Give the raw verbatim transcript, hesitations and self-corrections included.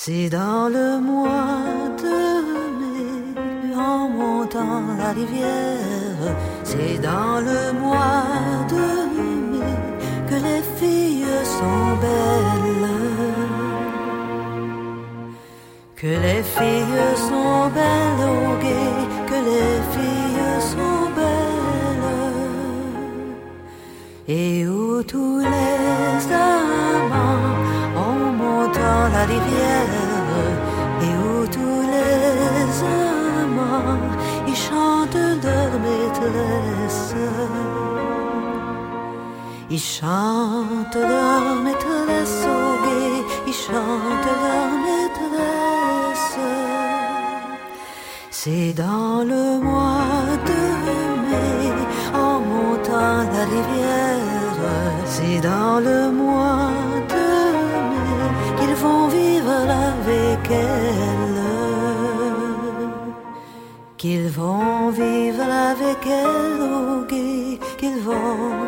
C'est dans le mois de mai, en montant la rivière, c'est dans le mois de mai que les filles sont belles, que les filles sont belles au guet, que les filles sont belles, et où tous les amants en montant la rivière, et où tous les amants ils chantent leur maîtresse, ils chantent leur maîtresse au guet, ils chantent leur maîtresse. C'est dans le mois de mai, en montant la rivière, c'est dans le mois de mai qu'ils vont vivre avec elle, qu'ils vont vivre avec elle au guet, qu'ils vont